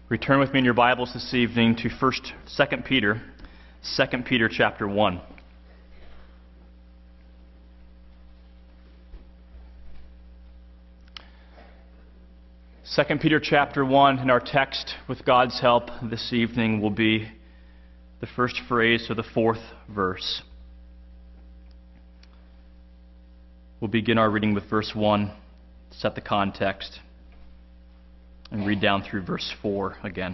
Return with me in your Bibles this evening to 2 Peter chapter 1. Second Peter chapter 1, and our text, with God's help this evening, will be the first phrase of the fourth verse. We'll begin our reading with verse 1, set the context, and read down through verse 4 again.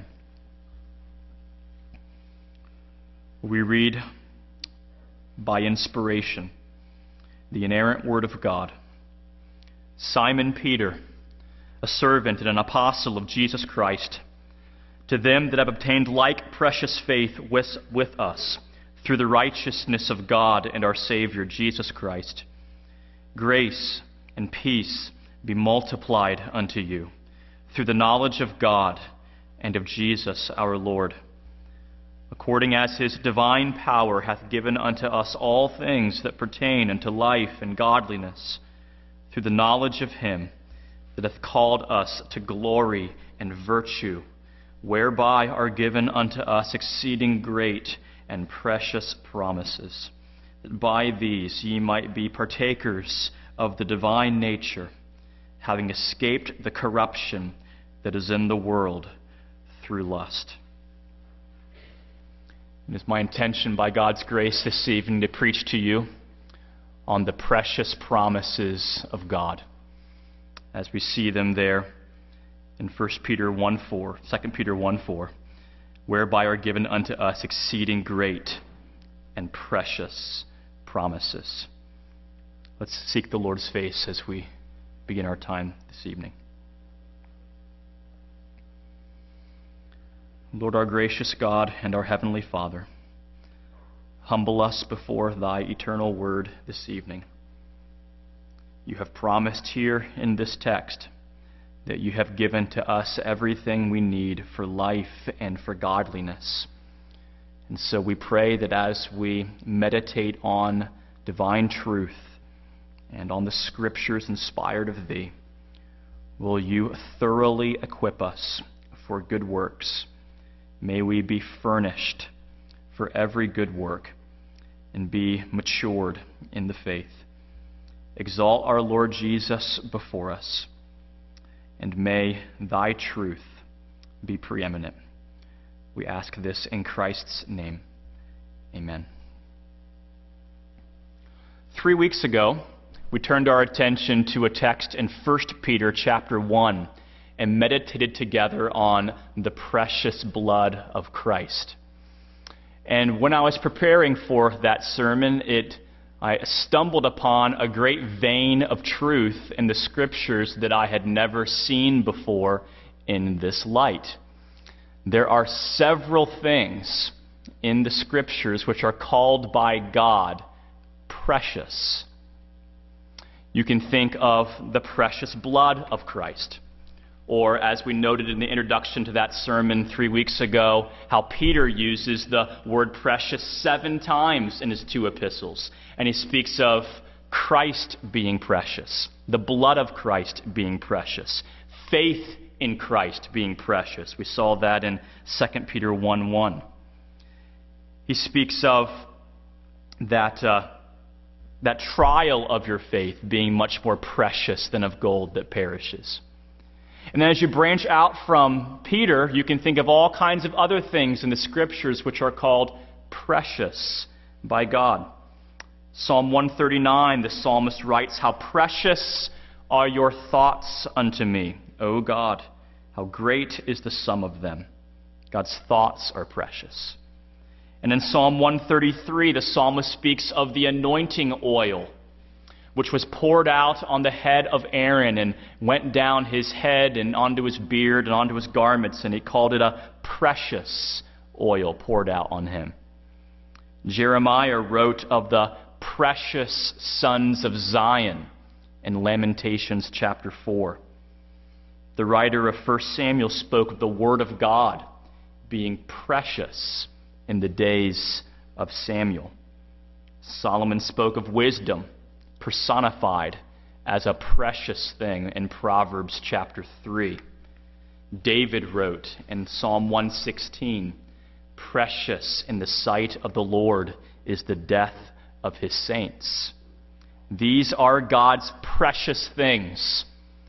We read, by inspiration, the inerrant word of God. Simon Peter, a servant and an apostle of Jesus Christ, to them that have obtained like precious faith with us, through the righteousness of God and our Savior Jesus Christ, grace and peace be multiplied unto you, through the knowledge of God and of Jesus our Lord, according as his divine power hath given unto us all things that pertain unto life and godliness, through the knowledge of him that hath called us to glory and virtue, whereby are given unto us exceeding great and precious promises, that by these ye might be partakers of the divine nature, having escaped the corruption that is in the world through lust. It is my intention, by God's grace this evening, to preach to you on the precious promises of God, as we see them there in 2 Peter 1:4, whereby are given unto us exceeding great and precious promises. Let's seek the Lord's face as we begin our time this evening. Lord, our gracious God and our heavenly Father, humble us before thy eternal word this evening. You have promised here in this text that you have given to us everything we need for life and for godliness. And so we pray that as we meditate on divine truth and on the scriptures inspired of thee, will you thoroughly equip us for good works. May we be furnished for every good work and be matured in the faith. Exalt our Lord Jesus before us, and may thy truth be preeminent. We ask this in Christ's name. Amen. 3 weeks ago, we turned our attention to a text in 1 Peter chapter 1 and meditated together on the precious blood of Christ. And when I was preparing for that sermon, I stumbled upon a great vein of truth in the Scriptures that I had never seen before in this light. There are several things in the Scriptures which are called by God precious. You can think of the precious blood of Christ, or as we noted in the introduction to that sermon 3 weeks ago, how Peter uses the word precious 7 times in his 2 epistles. And he speaks of Christ being precious, the blood of Christ being precious, faith in Christ being precious. We saw that in 2 Peter 1:1. He speaks of that trial of your faith being much more precious than of gold that perishes. And then as you branch out from Peter, you can think of all kinds of other things in the Scriptures which are called precious by God. Psalm 139, the psalmist writes, "How precious are your thoughts unto me, O God! How great is the sum of them." God's thoughts are precious. And in Psalm 133, the psalmist speaks of the anointing oil, which was poured out on the head of Aaron and went down his head and onto his beard and onto his garments, and he called it a precious oil poured out on him. Jeremiah wrote of the precious sons of Zion in Lamentations chapter 4. The writer of 1 Samuel spoke of the Word of God being precious in the days of Samuel. Solomon spoke of wisdom personified as a precious thing in Proverbs chapter 3. David wrote in Psalm 116, "Precious in the sight of the Lord is the death of his saints." These are God's precious things: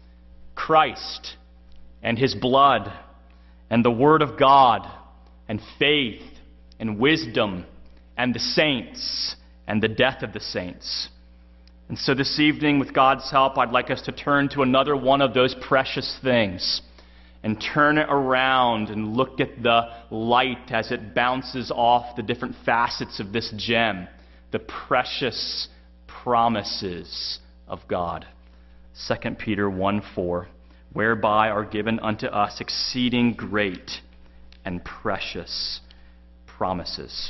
Christ and his blood and the Word of God and faith and wisdom and the saints and the death of the saints. And so this evening, with God's help, I'd like us to turn to another one of those precious things and turn it around and look at the light as it bounces off the different facets of this gem, the precious promises of God. 2 Peter 1:4, "Whereby are given unto us exceeding great and precious promises."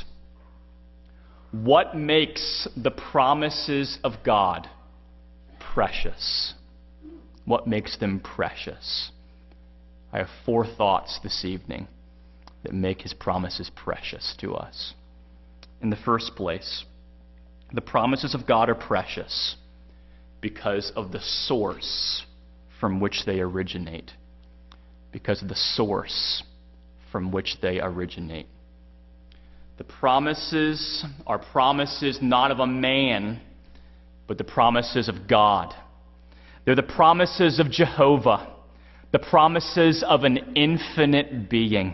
What makes the promises of God precious? What makes them precious? I have 4 thoughts this evening that make his promises precious to us. In the first place, the promises of God are precious because of the source from which they originate. Because of the source from which they originate. The promises are promises not of a man, but the promises of God. They're the promises of Jehovah, the promises of an infinite being.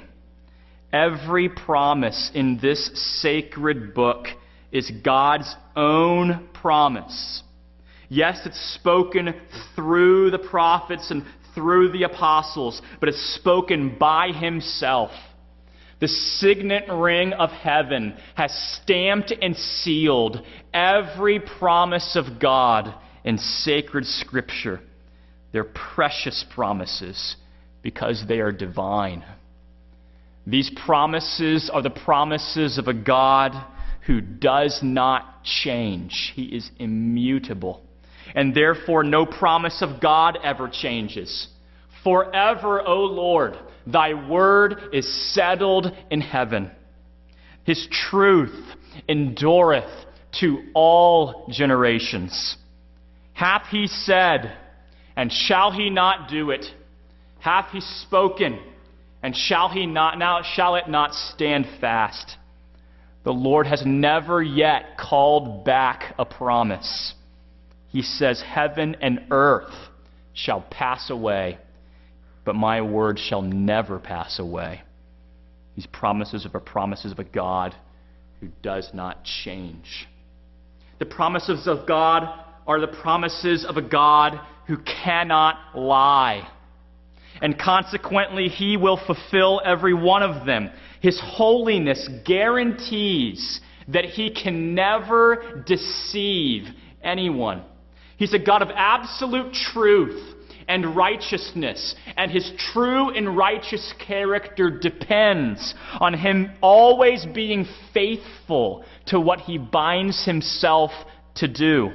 Every promise in this sacred book is God's own promise. Yes, it's spoken through the prophets and through the apostles, but it's spoken by himself. The signet ring of heaven has stamped and sealed every promise of God in sacred Scripture. They're precious promises because they are divine. These promises are the promises of a God who does not change. He is immutable. And therefore, no promise of God ever changes. Forever, O Lord, thy word is settled in heaven. His truth endureth to all generations. Hath he said, and shall he not do it? Hath he spoken, and shall he not? Now shall it not stand fast? The Lord has never yet called back a promise. He says, heaven and earth shall pass away, but my word shall never pass away. These promises are promises of a God who does not change. The promises of God are the promises of a God who cannot lie. And consequently, he will fulfill every one of them. His holiness guarantees that he can never deceive anyone. He's a God of absolute truth and righteousness, and his true and righteous character depends on him always being faithful to what he binds himself to do.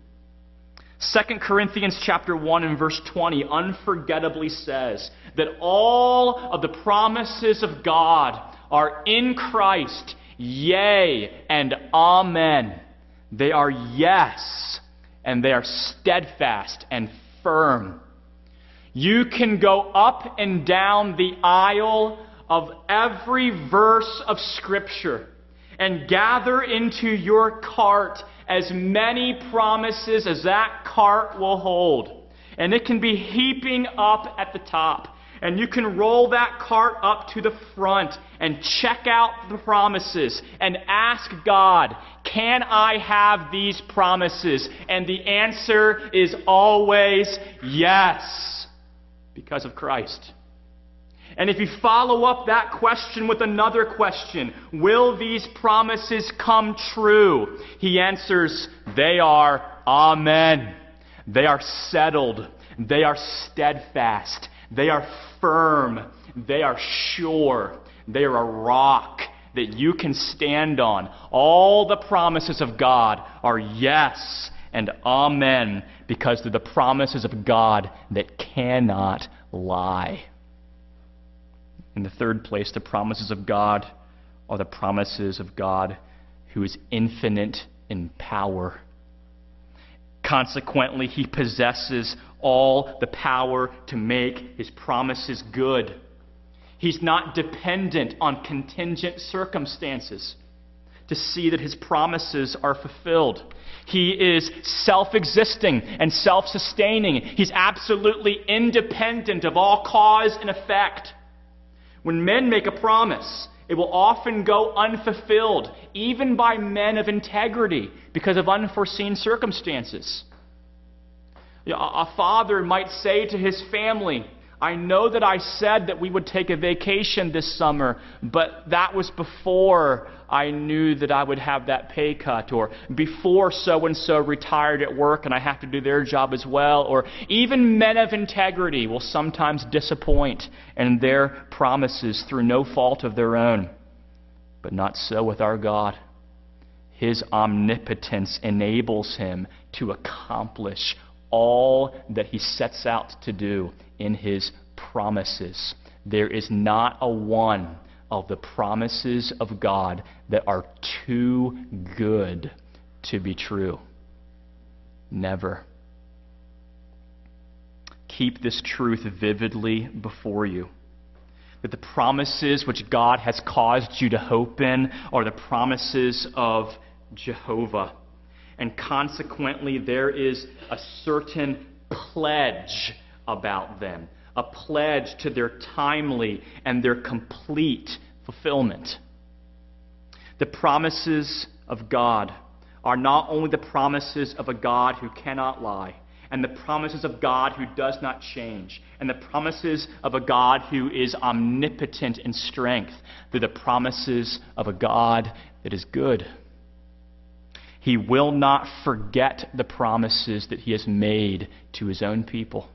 2 Corinthians chapter 1 and verse 20 unforgettably says that all of the promises of God are in Christ, yea and amen. They are yes, and they are steadfast and firm. You can go up and down the aisle of every verse of Scripture and gather into your cart as many promises as that cart will hold. And it can be heaping up at the top. And you can roll that cart up to the front and check out the promises and ask God, can I have these promises? And the answer is always yes, because of Christ. And if you follow up that question with another question, will these promises come true? He answers, they are amen. They are settled. They are steadfast. They are firm. They are sure. They are a rock that you can stand on. All the promises of God are yes and amen because they're the promises of God that cannot lie. In the third place, the promises of God are the promises of God who is infinite in power. Consequently, he possesses all the power to make his promises good. He's not dependent on contingent circumstances to see that his promises are fulfilled. He is self-existing and self-sustaining. He's absolutely independent of all cause and effect. When men make a promise, it will often go unfulfilled, even by men of integrity, because of unforeseen circumstances. A father might say to his family, I know that I said that we would take a vacation this summer, but that was before I knew that I would have that pay cut, or before so-and-so retired at work and I have to do their job as well. Or even men of integrity will sometimes disappoint in their promises through no fault of their own. But not so with our God. His omnipotence enables him to accomplish all that he sets out to do in his promises. There is not a one of the promises of God that are too good to be true. Never. Keep this truth vividly before you. That the promises which God has caused you to hope in are the promises of Jehovah. And consequently, there is a certain pledge about them, a pledge to their timely and their complete fulfillment. The promises of God are not only the promises of a God who cannot lie, and the promises of God who does not change, and the promises of a God who is omnipotent in strength. They're the promises of a God that is good. He will not forget the promises that he has made to his own people.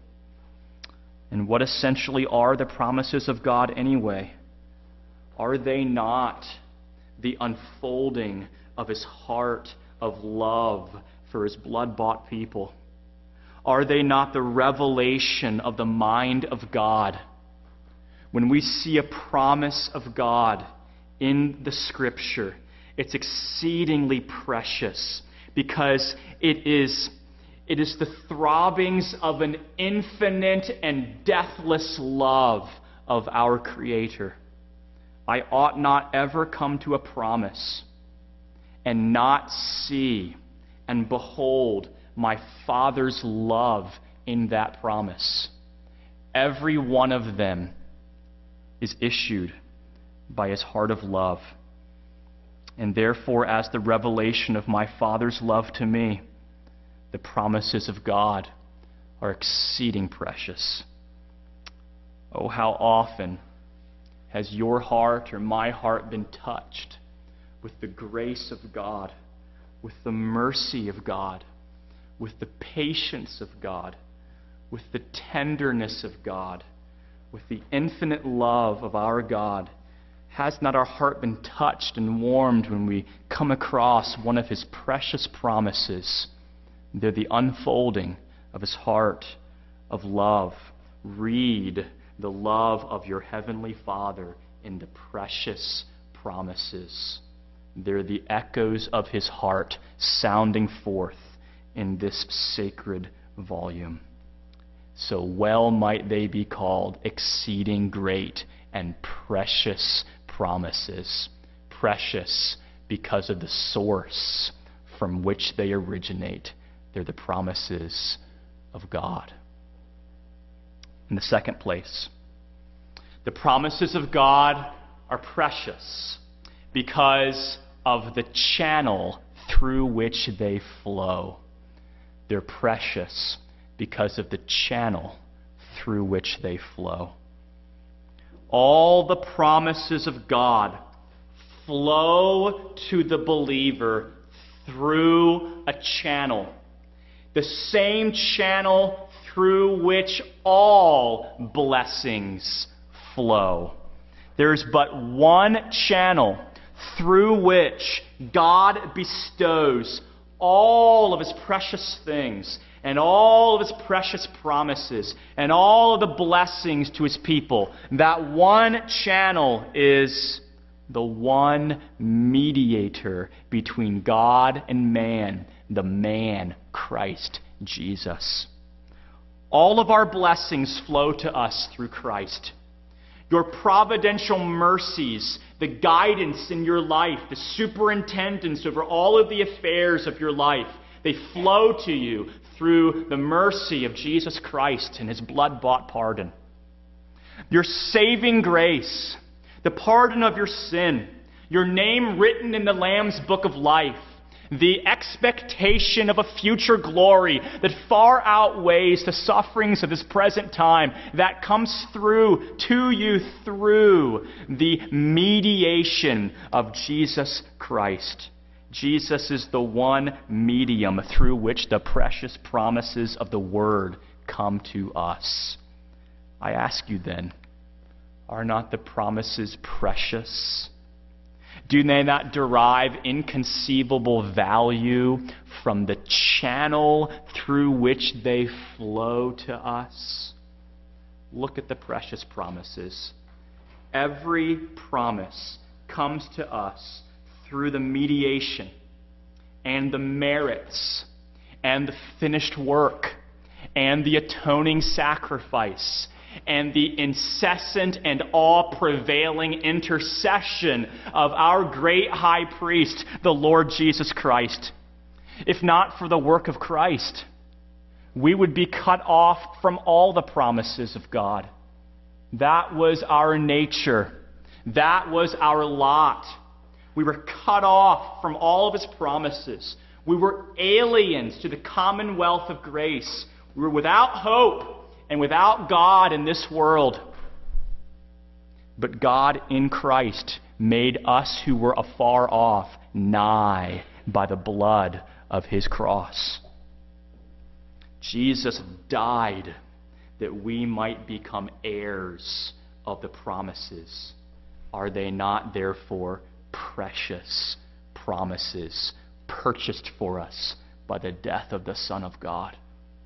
And what essentially are the promises of God anyway? Are they not the unfolding of his heart of love for his blood-bought people? Are they not the revelation of the mind of God? When we see a promise of God in the Scripture, it's exceedingly precious because it is the throbbings of an infinite and deathless love of our Creator. I ought not ever come to a promise and not see and behold my Father's love in that promise. Every one of them is issued by his heart of love. And therefore, as the revelation of my Father's love to me, the promises of God are exceeding precious. Oh, how often has your heart or my heart been touched with the grace of God, with the mercy of God, with the patience of God, with the tenderness of God, with the infinite love of our God? Has not our heart been touched and warmed when we come across one of his precious promises? They're the unfolding of his heart of love. Read the love of your heavenly Father in the precious promises. They're the echoes of his heart sounding forth in this sacred volume. So well might they be called exceeding great and precious promises. Precious because of the source from which they originate. They're the promises of God. In the second place, the promises of God are precious because of the channel through which they flow. They're precious because of the channel through which they flow. All the promises of God flow to the believer through a channel. The same channel through which all blessings flow. There's but one channel through which God bestows all of his precious things and all of his precious promises and all of the blessings to his people. That one channel is the one mediator between God and man, the man, Christ Jesus. All of our blessings flow to us through Christ. Your providential mercies, the guidance in your life, the superintendence over all of the affairs of your life, they flow to you through the mercy of Jesus Christ and his blood-bought pardon. Your saving grace, the pardon of your sin, your name written in the Lamb's book of life, the expectation of a future glory that far outweighs the sufferings of this present time, that comes through to you through the mediation of Jesus Christ. Jesus is the one medium through which the precious promises of the Word come to us. I ask you then, are not the promises precious? Do they not derive inconceivable value from the channel through which they flow to us? Look at the precious promises. Every promise comes to us through the mediation and the merits and the finished work and the atoning sacrifice and the incessant and all-prevailing intercession of our great high priest, the Lord Jesus Christ. If not for the work of Christ, we would be cut off from all the promises of God. That was our nature. That was our lot. We were cut off from all of his promises. We were aliens to the commonwealth of grace. We were without hope and without God in this world. But God in Christ made us who were afar off nigh by the blood of his cross. Jesus died that we might become heirs of the promises. Are they not, therefore, precious promises purchased for us by the death of the Son of God?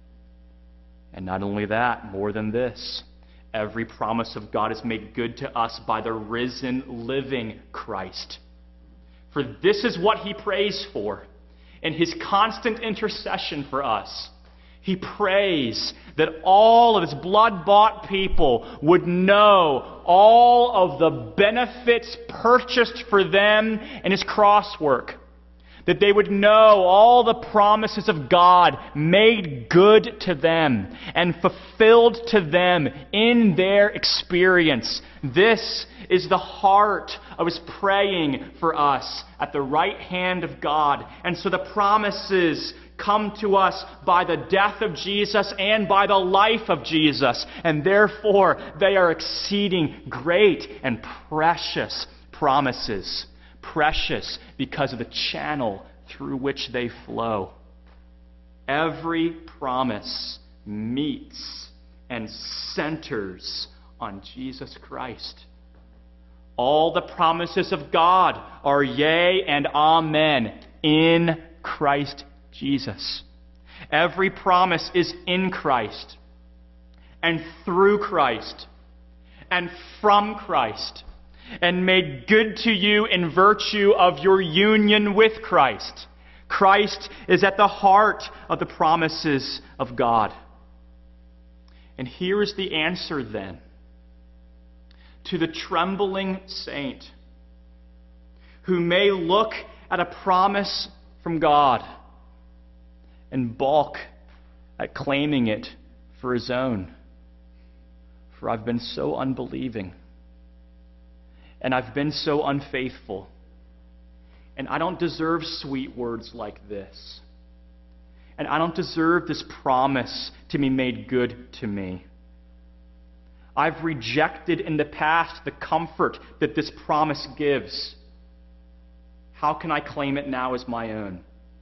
And not only that, more than this, every promise of God is made good to us by the risen, living Christ. For this is what he prays for in his constant intercession for us. He prays that all of his blood-bought people would know all of the benefits purchased for them in his cross work. That they would know all the promises of God made good to them and fulfilled to them in their experience. This is the heart of his praying for us at the right hand of God. And so the promises come to us by the death of Jesus and by the life of Jesus. And therefore, they are exceeding great and precious promises. Precious because of the channel through which they flow. Every promise meets and centers on Jesus Christ. All the promises of God are yea and amen in Christ Jesus. Every promise is in Christ and through Christ and from Christ, and made good to you in virtue of your union with Christ. Christ is at the heart of the promises of God. And here is the answer then to the trembling saint who may look at a promise from God and balk at claiming it for his own. For I've been so unbelieving. And I've been so unfaithful. And I don't deserve sweet words like this. And I don't deserve this promise to be made good to me. I've rejected in the past the comfort that this promise gives. How can I claim it now as my own?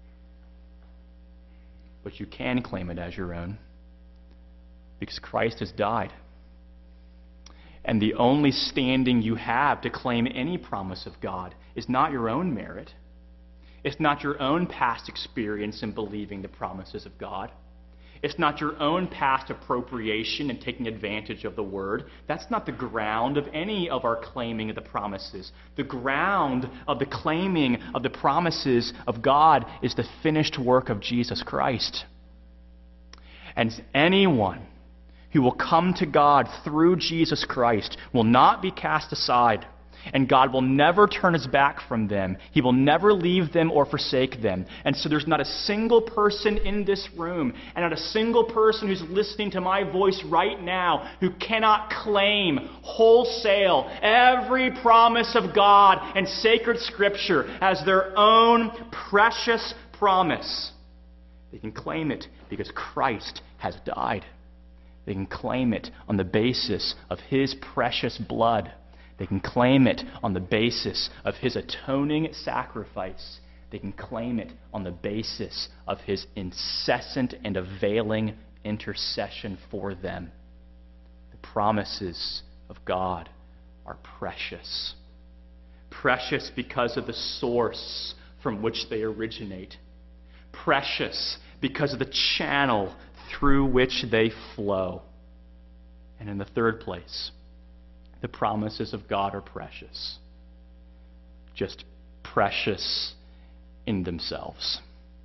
But you can claim it as your own, because Christ has died. And the only standing you have to claim any promise of God is not your own merit. It's not your own past experience in believing the promises of God. It's not your own past appropriation and taking advantage of the word. That's not the ground of any of our claiming of the promises. The ground of the claiming of the promises of God is the finished work of Jesus Christ. And anyone who will come to God through Jesus Christ will not be cast aside. And God will never turn his back from them. He will never leave them or forsake them. And so there's not a single person in this room, and not a single person who's listening to my voice right now, who cannot claim wholesale every promise of God and sacred Scripture as their own precious promise. They can claim it because Christ has died. They can claim it on the basis of his precious blood. They can claim it on the basis of his atoning sacrifice. They can claim it on the basis of his incessant and availing intercession for them. The promises of God are precious. Precious because of the source from which they originate. Precious because of the channel through which they flow. And in the third place, the promises of God are precious. Just precious in themselves.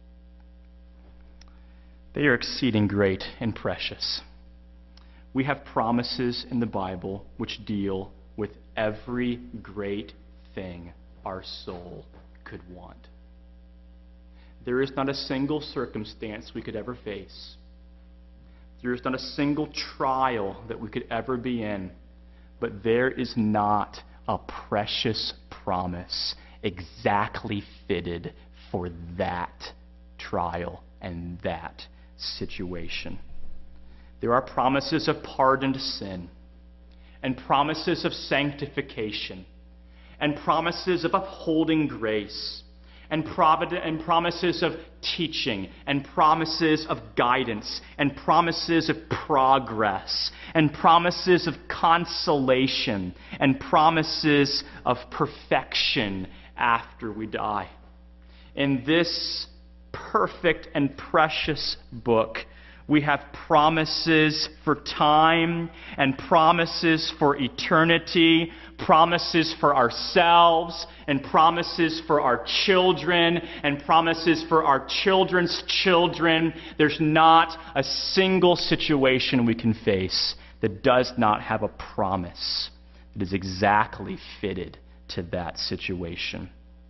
They are exceeding great and precious. We have promises in the Bible which deal with every great thing our soul could want. There is not a single circumstance we could ever face. There is not a single trial that we could ever be in. But there is not a precious promise exactly fitted for that trial and that situation. There are promises of pardoned sin, and promises of sanctification, and promises of upholding grace, and promises of teaching, and promises of guidance, and promises of progress, and promises of consolation, and promises of perfection after we die. In this perfect and precious book, we have promises for time and promises for eternity, promises for ourselves and promises for our children and promises for our children's children. There's not a single situation we can face that does not have a promise that is exactly fitted to that situation.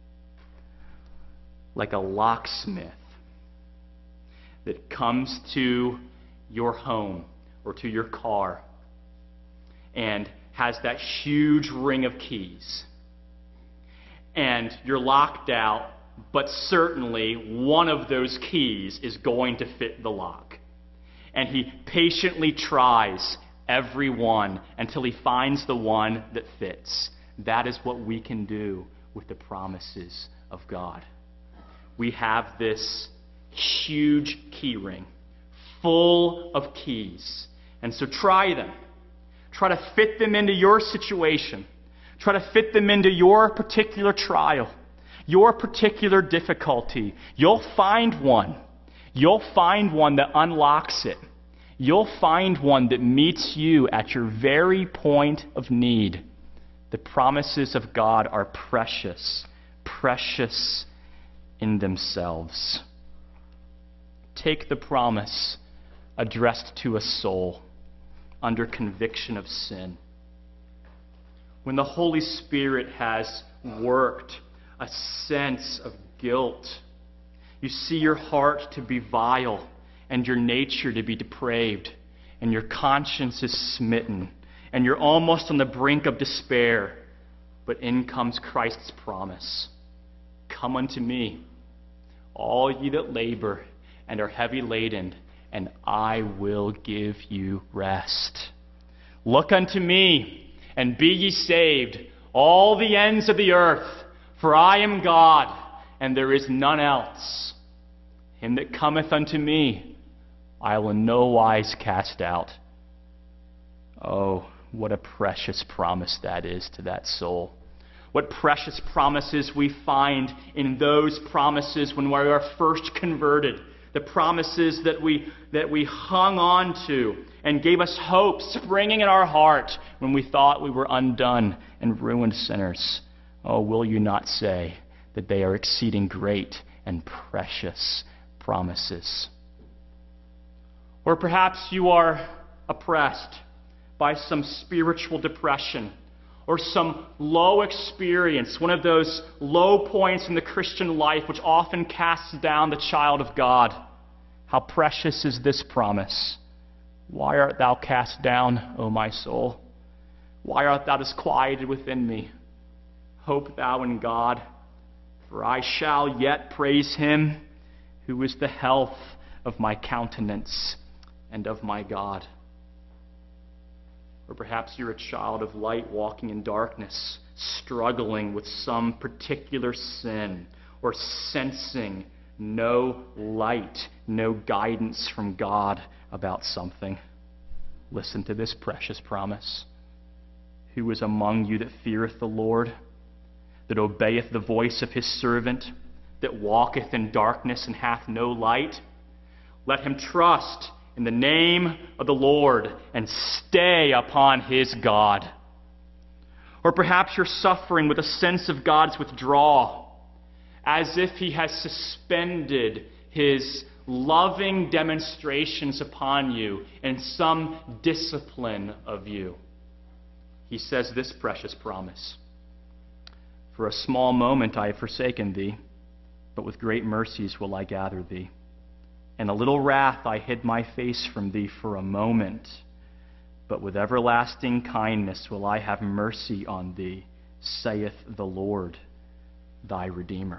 Like a locksmith that comes to your home or to your car and has that huge ring of keys. And you're locked out, but certainly one of those keys is going to fit the lock. And he patiently tries every one until he finds the one that fits. That is what we can do with the promises of God. We have this huge key ring full of keys. And so try them. Try to fit them into your situation. Try to fit them into your particular trial, your particular difficulty. You'll find one. You'll find one that unlocks it. You'll find one that meets you at your very point of need. The promises of God are precious, precious in themselves. Take the promise addressed to a soul under conviction of sin. When the Holy Spirit has worked a sense of guilt, you see your heart to be vile and your nature to be depraved, and your conscience is smitten, and you're almost on the brink of despair, but in comes Christ's promise. Come unto me, all ye that labor and are heavy laden, and I will give you rest. Look unto me, and be ye saved, all the ends of the earth, for I am God, and there is none else. Him that cometh unto me, I will in no wise cast out. Oh, what a precious promise that is to that soul. What precious promises we find in those promises when we are first converted. the promises that we hung on to and gave us hope springing in our heart when we thought we were undone and ruined sinners. Oh, will you not say that they are exceeding great and precious promises? Or perhaps you are oppressed by some spiritual depression or some low experience, one of those low points in the Christian life which often casts down the child of God. How precious is this promise? Why art thou cast down, O my soul? Why art thou disquieted within me? Hope thou in God, for I shall yet praise him, who is the health of my countenance and of my God. Or perhaps you're a child of light walking in darkness, struggling with some particular sin, or sensing no light, no guidance from God about something. Listen to this precious promise. Who is among you that feareth the Lord, that obeyeth the voice of his servant, that walketh in darkness and hath no light? Let him trust in the name of the Lord and stay upon his God. Or perhaps you're suffering with a sense of God's withdrawal, as if he has suspended his loving demonstrations upon you in some discipline of you. He says this precious promise: for a small moment I have forsaken thee, but with great mercies will I gather thee. In a little wrath I hid my face from thee for a moment, but with everlasting kindness will I have mercy on thee, saith the Lord, thy Redeemer.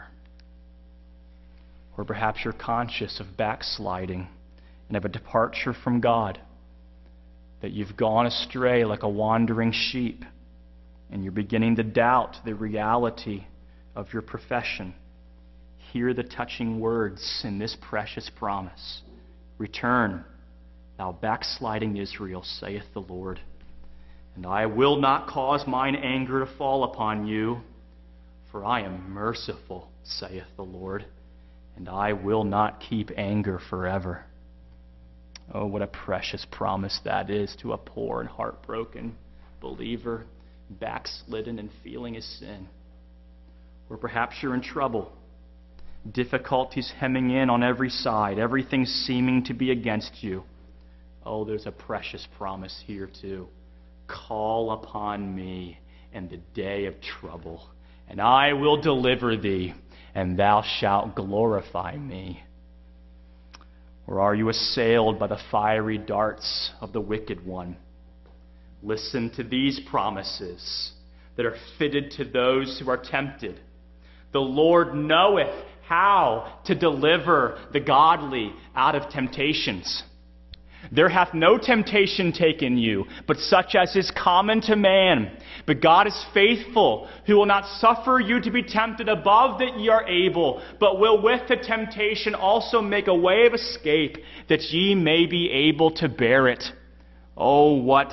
Or perhaps you're conscious of backsliding and of a departure from God, that you've gone astray like a wandering sheep, and you're beginning to doubt the reality of your profession. Hear the touching words in this precious promise. Return, thou backsliding Israel, saith the Lord, and I will not cause mine anger to fall upon you, for I am merciful, saith the Lord, and I will not keep anger forever. Oh, what a precious promise that is to a poor and heartbroken believer, backslidden and feeling his sin. Or perhaps you're in trouble, difficulties hemming in on every side, everything seeming to be against you. Oh, there's a precious promise here too. Call upon me in the day of trouble, and I will deliver thee, and thou shalt glorify me. Or are you assailed by the fiery darts of the wicked one? Listen to these promises that are fitted to those who are tempted. The Lord knoweth how to deliver the godly out of temptations. There hath no temptation taken you, but such as is common to man. But God is faithful, who will not suffer you to be tempted above that ye are able, but will with the temptation also make a way of escape, that ye may be able to bear it. Oh, what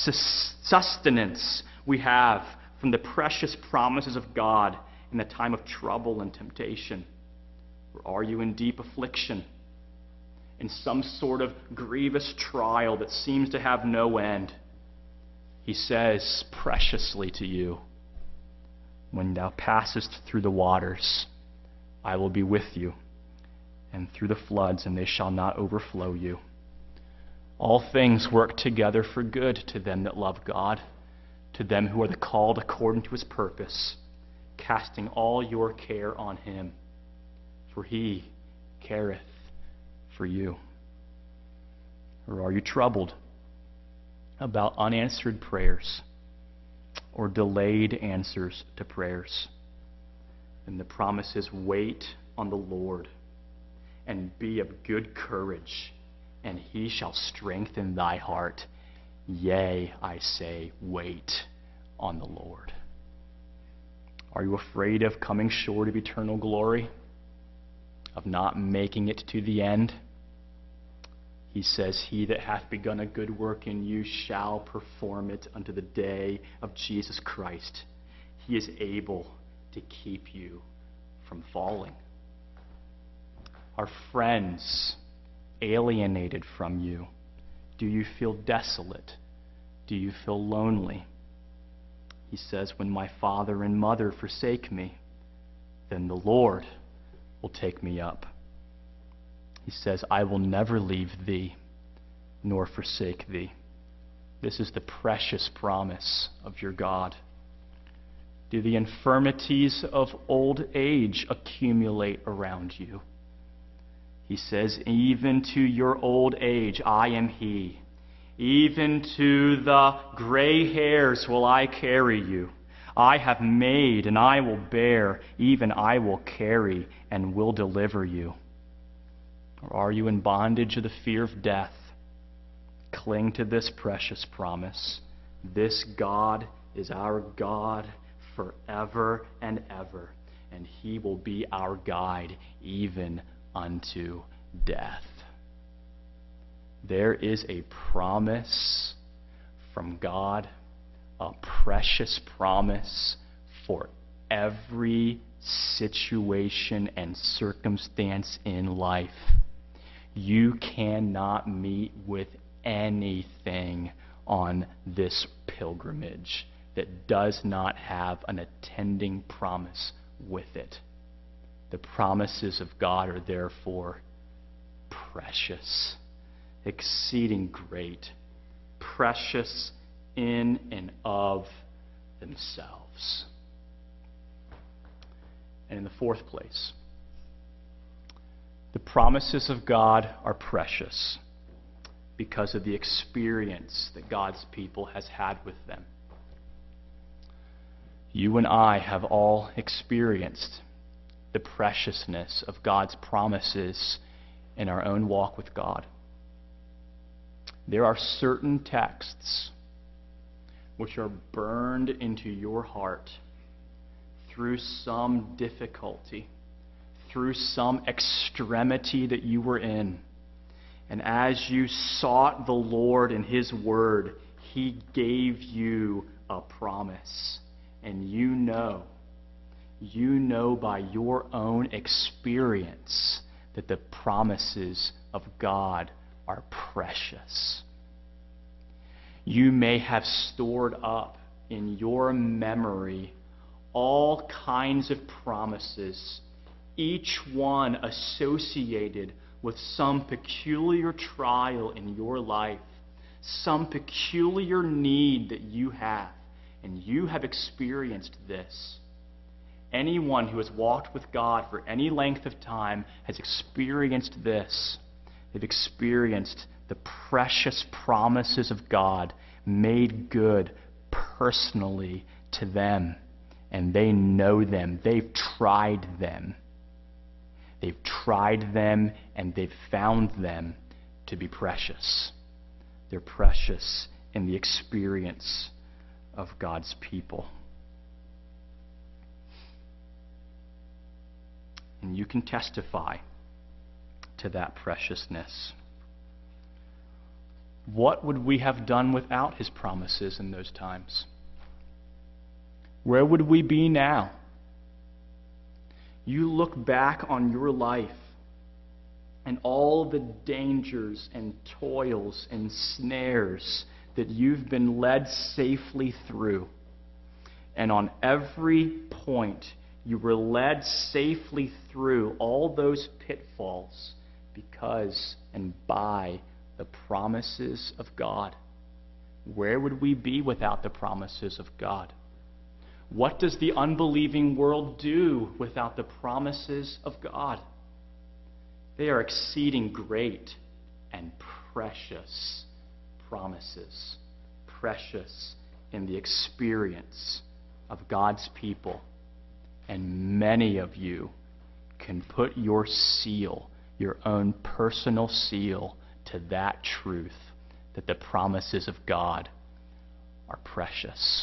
sustenance we have from the precious promises of God in the time of trouble and temptation. Or are you in deep affliction, in some sort of grievous trial that seems to have no end? He says preciously to you, when thou passest through the waters, I will be with you, and through the floods, and they shall not overflow you. All things work together for good to them that love God, to them who are the called according to his purpose, casting all your care on him, for he careth for you. Or are you troubled about unanswered prayers or delayed answers to prayers? And the promise is, wait on the Lord and be of good courage, and he shall strengthen thy heart. Yea, I say, wait on the Lord. Are you afraid of coming short of eternal glory? Of not making it to the end? He says, he that hath begun a good work in you shall perform it unto the day of Jesus Christ. He is able to keep you from falling. Are friends alienated from you? Do you feel desolate? Do you feel lonely? He says, when my father and mother forsake me, then the Lord will take me up. He says, I will never leave thee nor forsake thee. This is the precious promise of your God. Do the infirmities of old age accumulate around you? He says, even to your old age, I am He. Even to the gray hairs will I carry you. I have made and I will bear, even I will carry and will deliver you. Or are you in bondage of the fear of death? Cling to this precious promise. This God is our God forever and ever, and He will be our guide even unto death. There is a promise from God, a precious promise for every situation and circumstance in life. You cannot meet with anything on this pilgrimage that does not have an attending promise with it. The promises of God are therefore precious, exceeding great, precious in and of themselves. And in the fourth place, the promises of God are precious because of the experience that God's people has had with them. You and I have all experienced the preciousness of God's promises in our own walk with God. There are certain texts which are burned into your heart through some difficulty, through some extremity that you were in. And as you sought the Lord in His Word, He gave you a promise. And you know by your own experience that the promises of God are precious. You may have stored up in your memory all kinds of promises, each one associated with some peculiar trial in your life, some peculiar need that you have, and you have experienced this. Anyone who has walked with God for any length of time has experienced this. They've experienced the precious promises of God made good personally to them. And they know them. They've tried them. They've tried them and they've found them to be precious. They're precious in the experience of God's people. And you can testify to that preciousness. What would we have done without His promises in those times? Where would we be now? You look back on your life and all the dangers and toils and snares that you've been led safely through. And on every point, you were led safely through all those pitfalls because and by the promises of God. Where would we be without the promises of God? What does the unbelieving world do without the promises of God? They are exceeding great and precious promises, precious in the experience of God's people. And many of you can put your seal, your own personal seal, to that truth, that the promises of God are precious.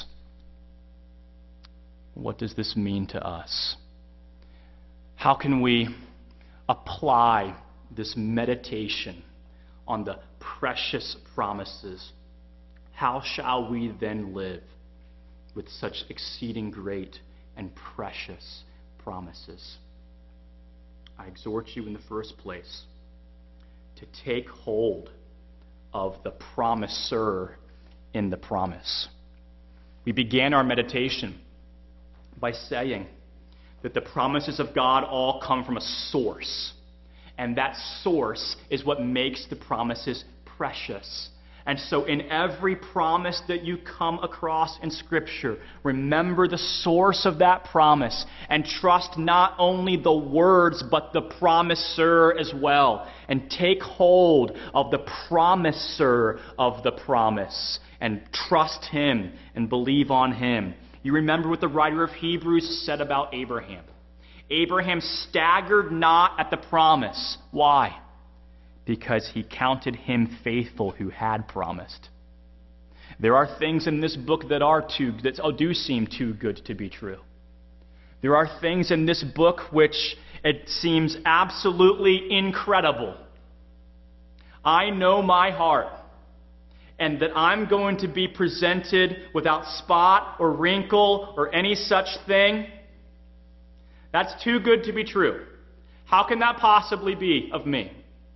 What does this mean to us? How can we apply this meditation on the precious promises? How shall we then live with such exceeding great and precious promises? I exhort you in the first place to take hold of the promiser in the promise. We began our meditation by saying that the promises of God all come from a source, and that source is what makes the promises precious. And so in every promise that you come across in Scripture, remember the source of that promise and trust not only the words but the promiser as well. And take hold of the promiser of the promise and trust him and believe on him. You remember what the writer of Hebrews said about Abraham. Abraham staggered not at the promise. Why? Because he counted him faithful who had promised. There are things in this book that do seem too good to be true. There are things in this book which it seems absolutely incredible. I know my heart, and that I'm going to be presented without spot or wrinkle or any such thing. That's too good to be true. How can that possibly be of me?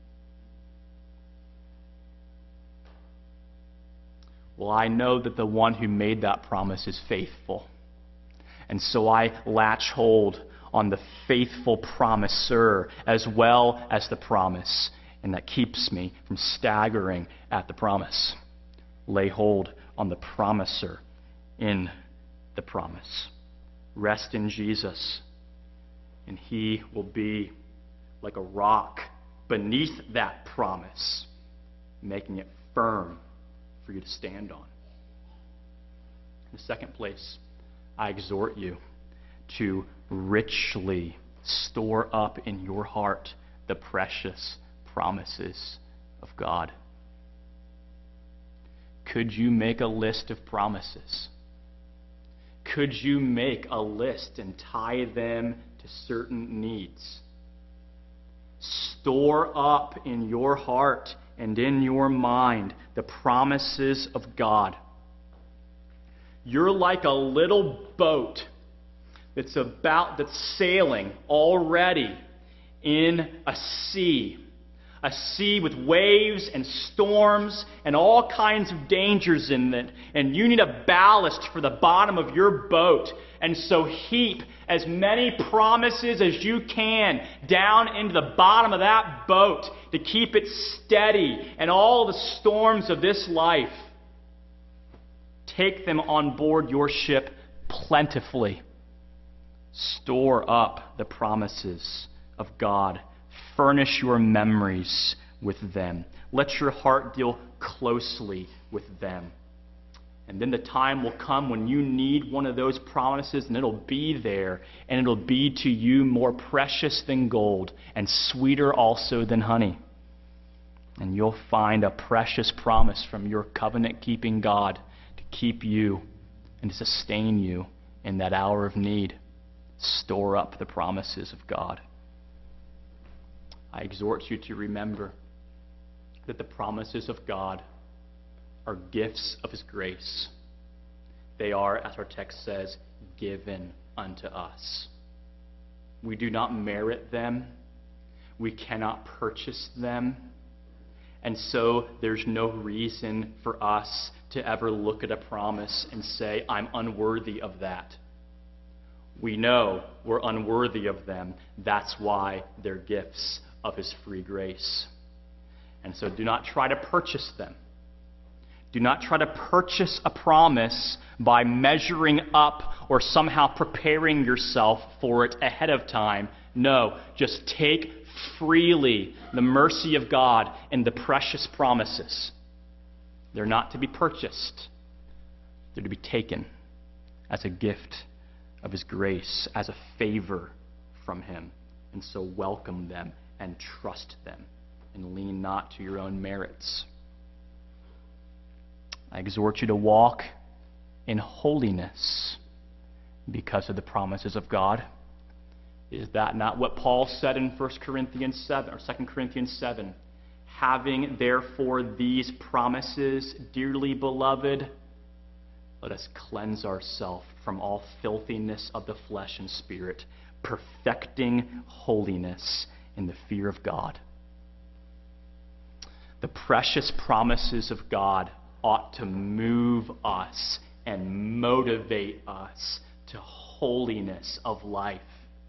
Well, I know that the one who made that promise is faithful. And so I latch hold on the faithful promiser as well as the promise. And that keeps me from staggering at the promise. Lay hold on the promiser in the promise. Rest in Jesus, and he will be like a rock beneath that promise, making it firm for you to stand on. In the second place, I exhort you to richly store up in your heart the precious promises of God. Could you make a list of promises? Could you make a list and tie them to certain needs? Store up in your heart and in your mind the promises of God. You're like a little boat that's sailing already in a sea with waves and storms and all kinds of dangers in it. And you need a ballast for the bottom of your boat. And so heap as many promises as you can down into the bottom of that boat to keep it steady in all the storms of this life. Take them on board your ship plentifully. Store up the promises of God. Furnish your memories with them. Let your heart deal closely with them. And then the time will come when you need one of those promises, and it'll be there, and it'll be to you more precious than gold and sweeter also than honey. And you'll find a precious promise from your covenant-keeping God to keep you and to sustain you in that hour of need. Store up the promises of God. I exhort you to remember that the promises of God are gifts of His grace. They are, as our text says, given unto us. We do not merit them. We cannot purchase them. And so there's no reason for us to ever look at a promise and say, I'm unworthy of that. We know we're unworthy of them. That's why they're gifts of His free grace. And so do not try to purchase them. Do not try to purchase a promise by measuring up or somehow preparing yourself for it ahead of time. No, just take freely the mercy of God and the precious promises. They're not to be purchased. They're to be taken as a gift of His grace, as a favor from Him. And so welcome them and trust them and lean not to your own merits. I exhort you to walk in holiness because of the promises of God. Is that not what Paul said in 1 Corinthians 7 or 2 Corinthians 7? Having therefore these promises, dearly beloved, let us cleanse ourselves from all filthiness of the flesh and spirit perfecting holiness in the fear of God. The precious promises of God ought to move us and motivate us to holiness of life.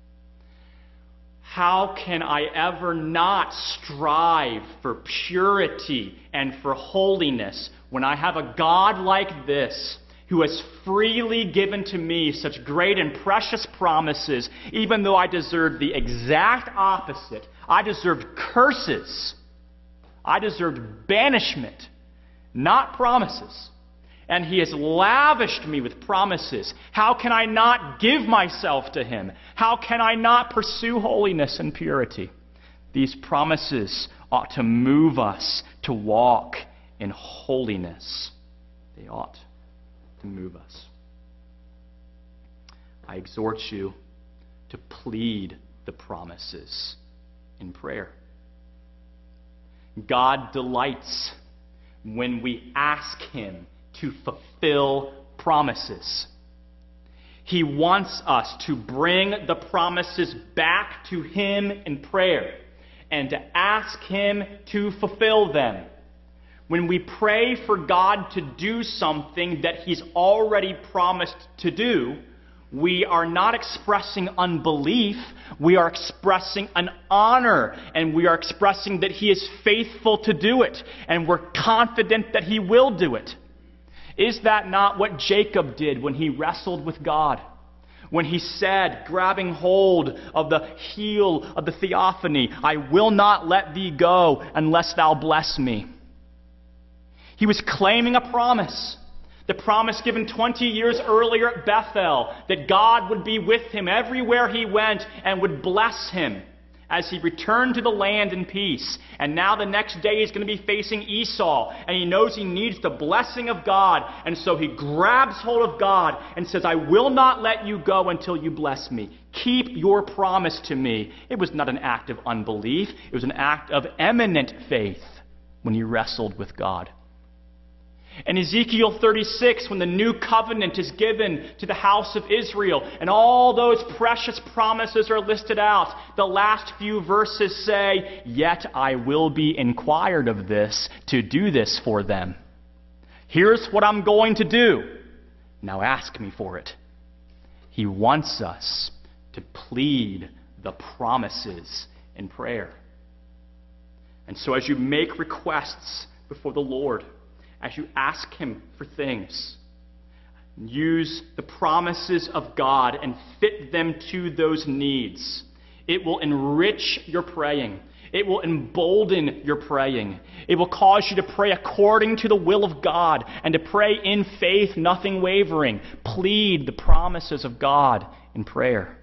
How can I ever not strive for purity and for holiness when I have a God like this who has freely given to me such great and precious promises, even though I deserved the exact opposite? I deserved curses. I deserved banishment, not promises. And he has lavished me with promises. How can I not give myself to him? How can I not pursue holiness and purity? These promises ought to move us to walk in holiness. They ought to move us. I exhort you to plead the promises in prayer. God delights when we ask him to fulfill promises. He wants us to bring the promises back to him in prayer and to ask him to fulfill them. When we pray for God to do something that he's already promised to do, we are not expressing unbelief. We are expressing an honor, and we are expressing that he is faithful to do it, and we're confident that he will do it. Is that not what Jacob did when he wrestled with God? When he said, grabbing hold of the heel of the theophany, "I will not let thee go unless thou bless me." He was claiming a promise. The promise given 20 years earlier at Bethel, that God would be with him everywhere he went and would bless him as he returned to the land in peace. And now the next day he's going to be facing Esau, and he knows he needs the blessing of God, and so he grabs hold of God and says, "I will not let you go until you bless me. Keep your promise to me." It was not an act of unbelief. It was an act of eminent faith when he wrestled with God. In Ezekiel 36, when the new covenant is given to the house of Israel, and all those precious promises are listed out, the last few verses say, "Yet I will be inquired of this to do this for them. Here's what I'm going to do. Now ask me for it." He wants us to plead the promises in prayer. And so as you make requests before the Lord, as you ask him for things, use the promises of God and fit them to those needs. It will enrich your praying. It will embolden your praying. It will cause you to pray according to the will of God and to pray in faith, nothing wavering. Plead the promises of God in prayer.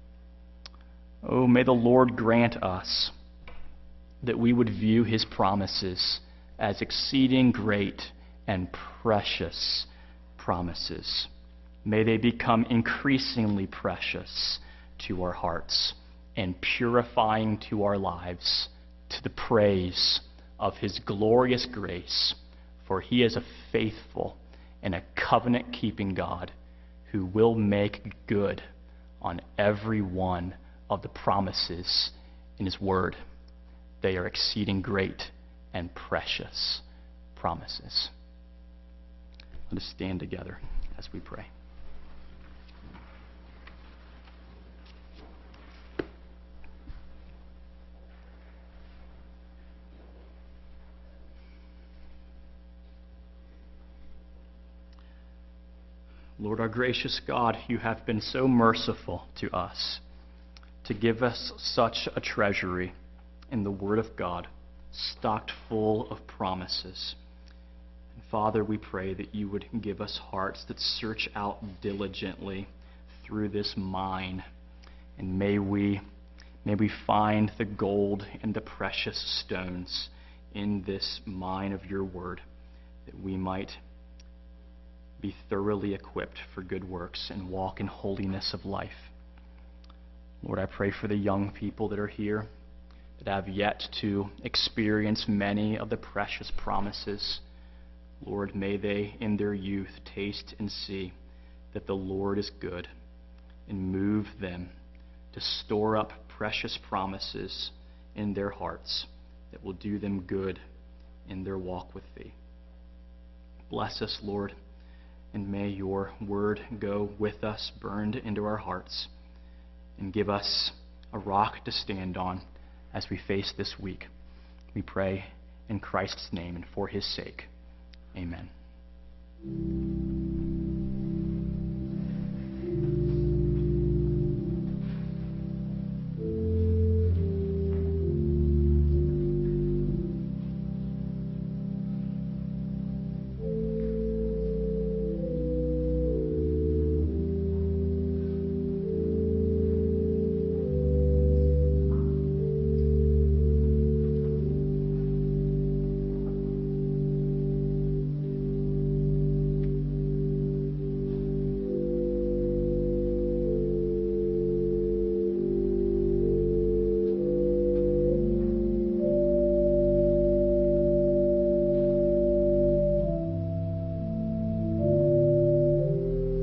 Oh, may the Lord grant us that we would view his promises as exceeding great and precious promises. May they become increasingly precious to our hearts and purifying to our lives, to the praise of his glorious grace. For he is a faithful and a covenant-keeping God who will make good on every one of the promises in his word. They are exceeding great and precious promises. Let us stand together as we pray. Lord, our gracious God, you have been so merciful to us to give us such a treasury in the Word of God, stocked full of promises. And Father, we pray that you would give us hearts that search out diligently through this mine. And may we find the gold and the precious stones in this mine of your word, that we might be thoroughly equipped for good works and walk in holiness of life. Lord, I pray for the young people that are here, that have yet to experience many of the precious promises. Lord, may they in their youth taste and see that the Lord is good, and move them to store up precious promises in their hearts that will do them good in their walk with Thee. Bless us, Lord, and may Your word go with us, burned into our hearts, and give us a rock to stand on as we face this week. We pray in Christ's name and for His sake. Amen.